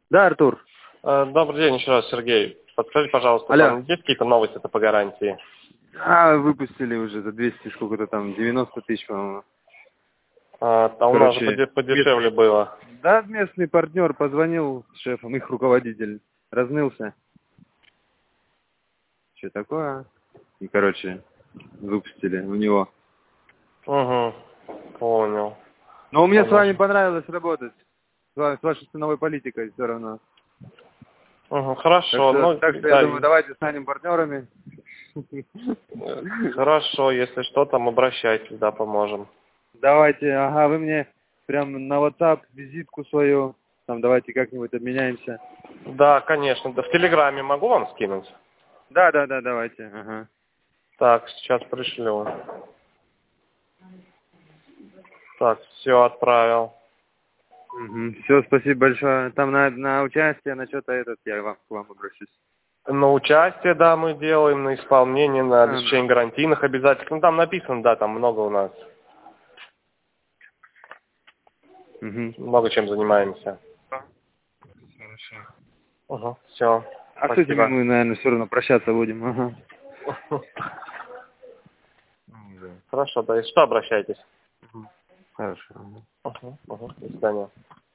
Да, Артур. Добрый день еще раз, Сергей. Подскажите, пожалуйста, Алло. там есть какие-то новости-то по гарантии? Выпустили уже за 200, сколько-то там, 90 тысяч, по-моему. А у нас же Короче, подешевле было. да, местный партнер позвонил с шефом, их руководитель разнылся. Что такое? И, короче, выпустили у него. Угу, понял. Но мне с Понял. вами понравилось работать. С вашей ценовой политикой все равно. Угу, хорошо, ну, Так что я да, думаю, давайте станем партнерами. хорошо, если что, там обращайтесь, да, поможем. Давайте, ага, вы мне прям на WhatsApp визитку свою, там давайте как-нибудь обменяемся. Да, конечно, да, в Телеграме могу вам скинуть? Да, давайте, ага. Так, сейчас пришлю. Так, все, отправил. Все, спасибо большое. Там на участие, на что-то к вам обращусь. На участие, да, мы делаем, на исполнение, на Ну. обеспечение гарантийных обязательств. Ну, там написано, да, там много у нас. Мгм. Много чем занимаемся. Хорошо. Угу, все, А с этими спасибо. мы, наверное, все равно прощаться будем. Ага. Хорошо, да, если что, обращайтесь. Хорошо. Угу, угу, до свидания.